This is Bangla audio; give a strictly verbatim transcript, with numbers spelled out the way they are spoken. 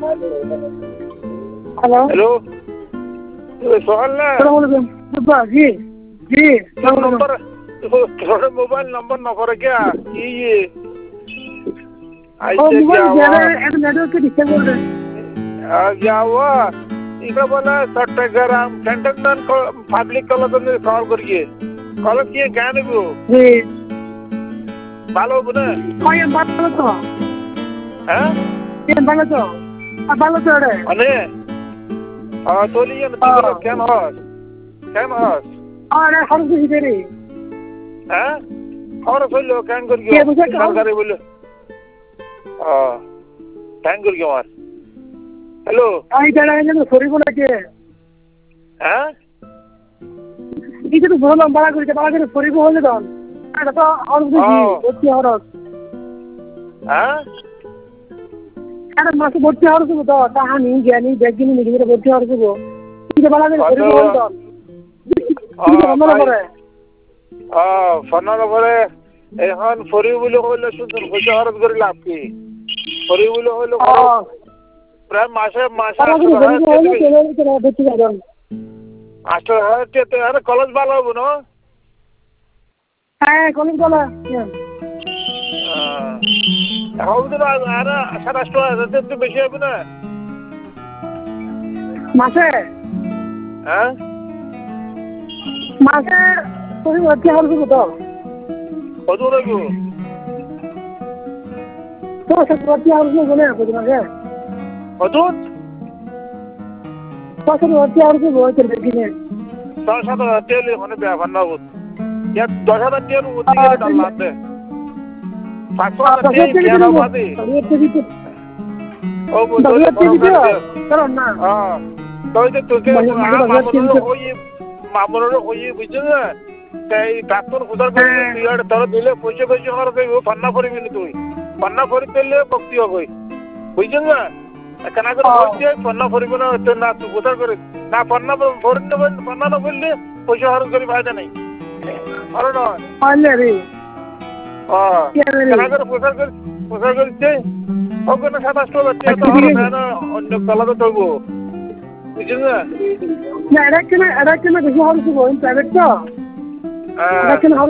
হ্যালো হ্যালো সোহান না আসসালামু জি জি नंबर थोड़े मोबाइल नंबर न करे क्या ये ये और ऐसे क्या मोबाइल हुआ ज्यादा एक नेटवर्क के डिस्टर्ब हो रहे हैं आ, क्या हुआ इधर बोला चट्टग्राम सेंटर पब्लिक कॉलेज में कॉल करिए कॉलेज किए क्या नहीं वो जी बालो बुने हाँ ये बात तो हैं ये बात तो अब बात तो है अने आ तो लिए ना तीन क्या ना क्या ना और हम कुछ दे रही हैं और कोई लोग क्या करिए ये मुझे कहो सरकारी बोले हाँ क्या करिए यार हेलो आई जाना है ना सॉरी बोला के हैं ये तो बोला बड़ा कर बड़ा कर सॉरी बोल दो এটা তো আর বুঝি ভর্তি হওয়ার হ্যাঁ আরে মাসে ভর্তি হওয়ার তো তো তাহানি জ্ঞানী ব্যাগিনী নিজে ভর্তি হওয়ার তো কি বলা যায় সরি বল তো কি মনে করে আ ফোনের পরে এখন ফরি বলে হইলো শুনুন পয়সা খরচ করে লাভ কি ফরি বলে হইলো প্রায় মাসে মাসে আষ্ট হাজার আরে কলেজ ভালো হবো না হ্যাঁ কলেজ বলা হবো না আরে সাতাশ টাকা একটু বেশি হবে না মাসে হ্যাঁ মাসে তুমি ভর্তি হওয়ার তো কত রাখবো তো সে ভর্তি হওয়ার বলে তোমাকে কত তো সে ভর্তি হওয়ার বলতে দেখিনি দশ হাজার তেল মানে ব্যাপার না या दस हजार तेल उतनी के डाल लाते सात सौ हजार तेल क्या ना बाती ओ वो तो करो ना हाँ तो इधर तुझे मामूलों को ये मामूलों को ये बुझे ना कई डॉक्टर खुदा को यार तरह दिले पैसे पैसे और कहीं वो पन्ना फरी भी नहीं तो पन्ना फरी तेल ले बक्ती हो गई बुझे ना कना कर बोलती है पन्ना फरी बना तो ना तू खुदा करे ना पन्ना फरी ना पन्ना ना बोल ले पैसे और कभी फायदा नहीं अरे ना अल्ले रे हाँ क्या कर पुकार कर पुकार करते ओके ना सात आठ बच्चे तो और मैं ना अन्य कला तो तो वो बुझे ना ना अरे क्या ना अरे क्या ना किसी और से बोल प्राइवेट का अरे क्या